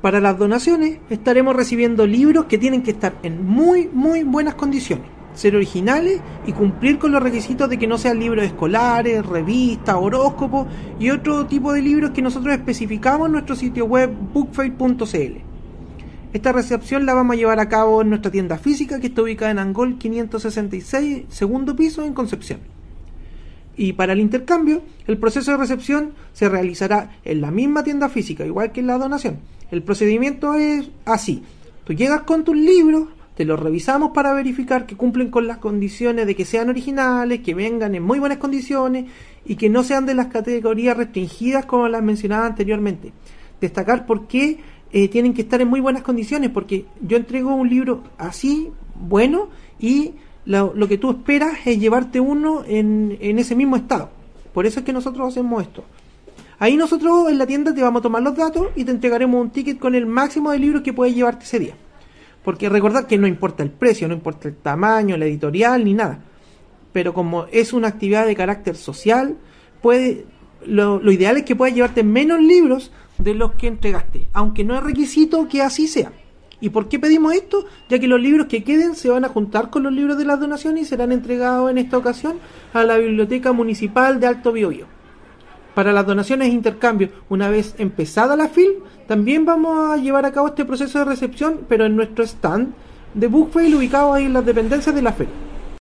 Para las donaciones estaremos recibiendo libros que tienen que estar en muy buenas condiciones, ser originales y cumplir con los requisitos de que no sean libros escolares, revistas, horóscopos y otro tipo de libros que nosotros especificamos en nuestro sitio web bookfair.cl. Esta recepción la vamos a llevar a cabo en nuestra tienda física, que está ubicada en Angol 566, segundo piso, en Concepción. Y para el intercambio, el proceso de recepción se realizará en la misma tienda física, igual que en la donación. El procedimiento es así: tú llegas con tus libros, te los revisamos para verificar que cumplen con las condiciones de que sean originales, que vengan en muy buenas condiciones y que no sean de las categorías restringidas como las mencionaba anteriormente. Destacar por qué tienen que estar en muy buenas condiciones, porque yo entrego un libro así, bueno, y lo que tú esperas es llevarte uno en ese mismo estado. Por eso es que nosotros hacemos esto. Ahí nosotros en la tienda te vamos a tomar los datos y te entregaremos un ticket con el máximo de libros que puedes llevarte ese día. Porque recordad que no importa el precio, no importa el tamaño, la editorial, ni nada. Pero como es una actividad de carácter social, lo ideal es que puedas llevarte menos libros de los que entregaste, aunque no es requisito que así sea. ¿Y por qué pedimos esto? Ya que los libros que queden se van a juntar con los libros de las donaciones y serán entregados en esta ocasión a la Biblioteca Municipal de Alto Biobío. Para las donaciones e intercambios, una vez empezada la FIL, también vamos a llevar a cabo este proceso de recepción, pero en nuestro stand de Bookfair ubicado ahí en las dependencias de la feria.